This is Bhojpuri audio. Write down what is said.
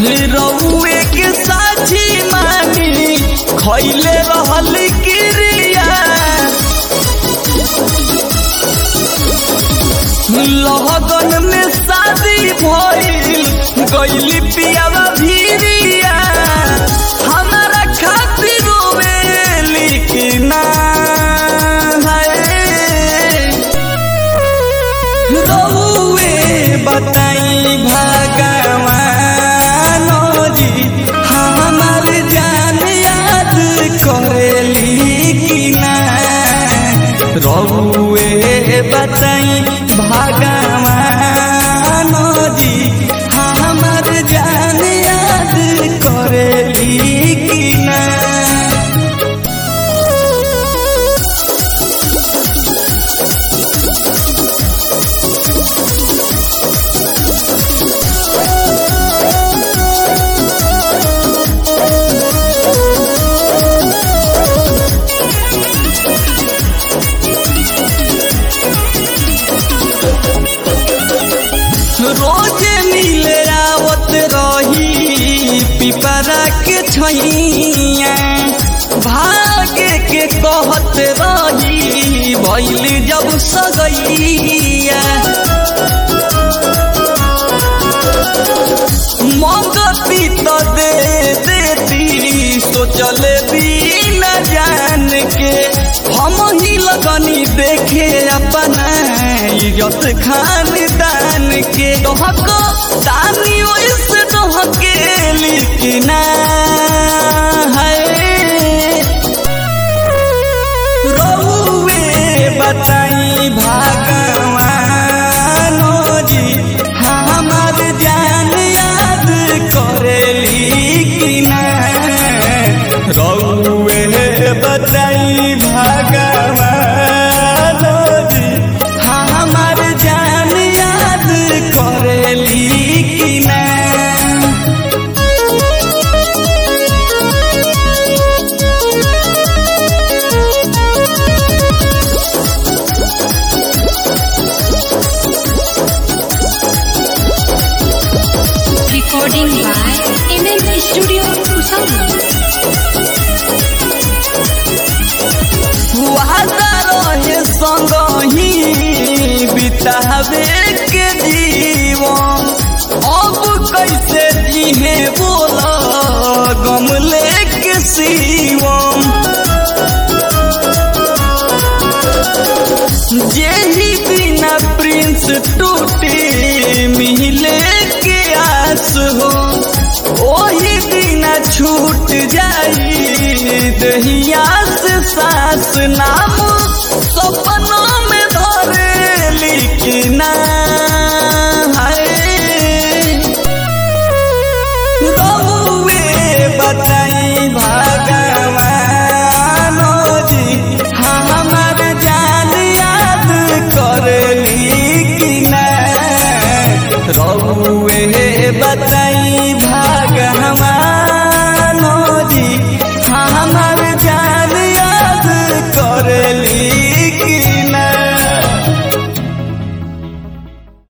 रउए के साझी मानी खैले रहल क्रिया लगन में शादी भइल गइली पियावा भिरिया हमारा खातिर रोवेली कि ना रउए बताई भगवान जी हमार जान याद करेली कि ना रउए बताई भगवान जी हमार जान याद करेली कि ना रोज मिले आवत रही पिपरा के छैया भागे के कहत रही भइल जब सगैया मंगती तो दे देती सोचले भी न जान के हम ही लगनी देखे अपना इज्जत खानदान के डहक दानी वैसे डहके लिखना है रउए बताई भगवान जी हमार जान याद करेली कि ना रउए बताई भगवान जी हमार जान याद करेली कि ना Recording by MM Studio Usama. वादा रहे संगही बितावे के जीवन अब कैसे जीहे बोला गम लेके सीवम जेही बिना प्रिंस टू